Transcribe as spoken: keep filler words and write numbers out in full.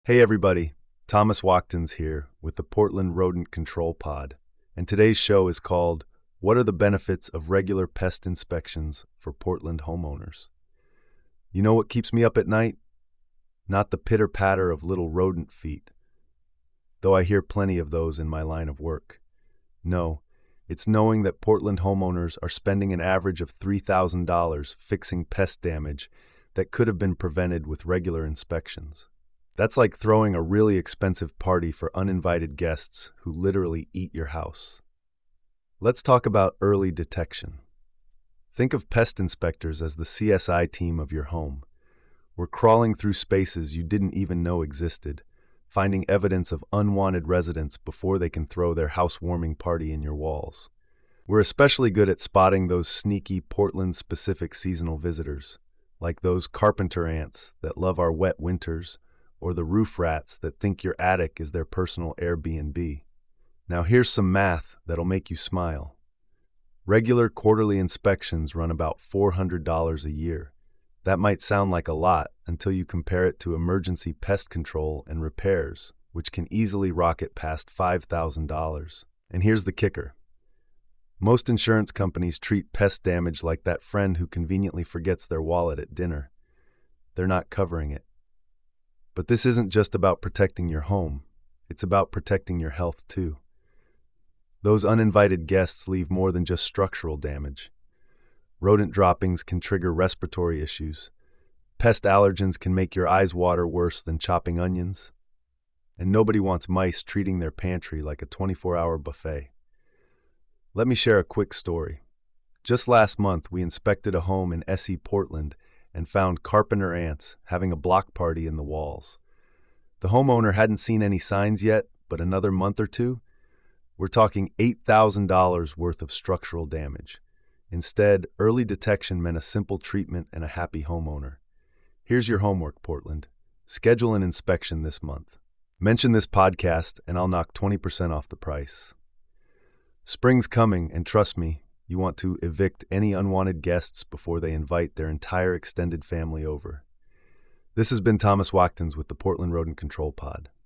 Hey everybody, Thomas Wachtons here with the Portland Rodent Control Pod, and today's show is called What are the Benefits of Regular Pest Inspections for Portland Homeowners? You know what keeps me up at night? Not the pitter-patter of little rodent feet, though I hear plenty of those in my line of work. No, it's knowing that Portland homeowners are spending an average of three thousand dollars fixing pest damage that could have been prevented with regular inspections. That's like throwing a really expensive party for uninvited guests who literally eat your house. Let's talk about early detection. Think of pest inspectors as the C S I team of your home. We're crawling through spaces you didn't even know existed, finding evidence of unwanted residents before they can throw their housewarming party in your walls. We're especially good at spotting those sneaky Portland-specific seasonal visitors, like those carpenter ants that love our wet winters, or the roof rats that think your attic is their personal Airbnb. Now here's some math that'll make you smile. Regular quarterly inspections run about four hundred dollars a year. That might sound like a lot until you compare it to emergency pest control and repairs, which can easily rocket past five thousand dollars. And here's the kicker. Most insurance companies treat pest damage like that friend who conveniently forgets their wallet at dinner. They're not covering it. But this isn't just about protecting your home. It's about protecting your health too. Those uninvited guests leave more than just structural damage. Rodent droppings can trigger respiratory issues. Pest allergens can make your eyes water worse than chopping onions. And nobody wants mice treating their pantry like a twenty-four hour buffet. Let me share a quick story. Just last month, we inspected a home in S E Portland and found carpenter ants having a block party in the walls. The homeowner hadn't seen any signs yet, but another month or two, we're talking eight thousand dollars worth of structural damage. Instead, early detection meant a simple treatment and a happy homeowner. Here's your homework, Portland. Schedule an inspection this month. Mention this podcast and I'll knock twenty percent off the price. Spring's coming, and trust me, you want to evict any unwanted guests before they invite their entire extended family over. This has been Thomas Wachtons with the Portland Rodent Control Pod.